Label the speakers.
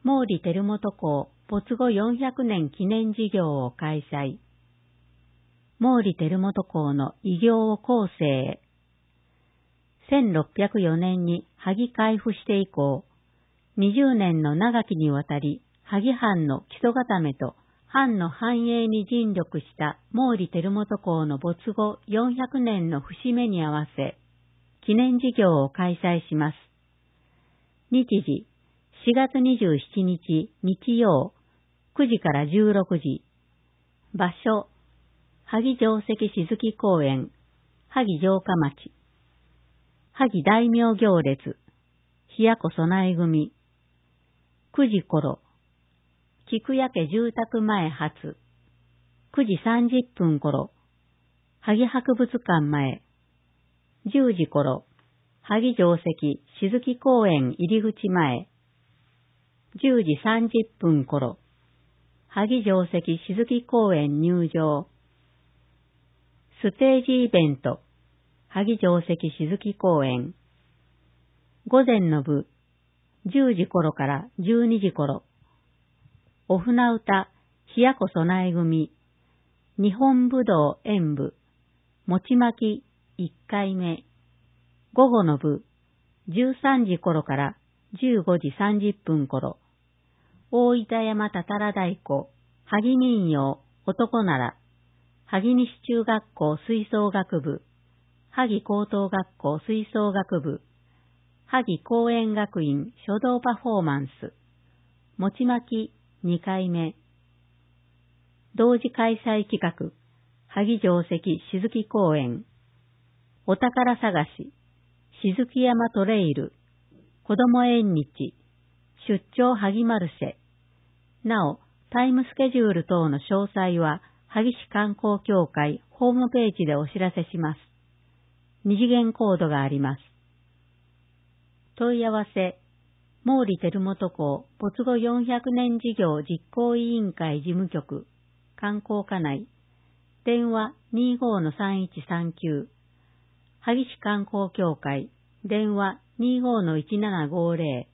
Speaker 1: 毛利輝元公没後400年記念事業を開催。毛利輝元公の偉業を後世へ。1604年に萩開府して以降、20年の長きにわたり萩藩の基礎固めと藩の繁栄に尽力した毛利輝元公の没後400年の節目に合わせ、記念事業を開催します。日時、4月27日日曜、9時から16時。場所、萩城跡静木公園、萩城下町。萩大名行列、冷やこ備え組。9時頃、菊屋家住宅前発。9時30分頃、萩博物館前。10時頃、萩城跡静木公園入り口前。10時30分頃、萩城跡静木公園入場。ステージイベント、萩城跡静木公園。午前の部、10時頃から12時頃。お船歌、冷やこ備え組。日本武道演舞、餅巻き1回目。午後の部、13時頃から15時30分頃。大分山たたら太鼓、萩民謡、男なら。萩西中学校吹奏楽部、萩高等学校吹奏楽部、萩公園学院書道パフォーマンス、餅巻き2回目。同時開催企画、萩城跡静木公園、お宝探し、静木山トレイル、子ども縁日、出張萩マルシェ。なお、タイムスケジュール等の詳細は、萩市観光協会ホームページでお知らせします。二次元コードがあります。問い合わせ、毛利輝元公没後400年事業実行委員会事務局、観光課内、電話 25-3139、萩市観光協会、電話 25-1750、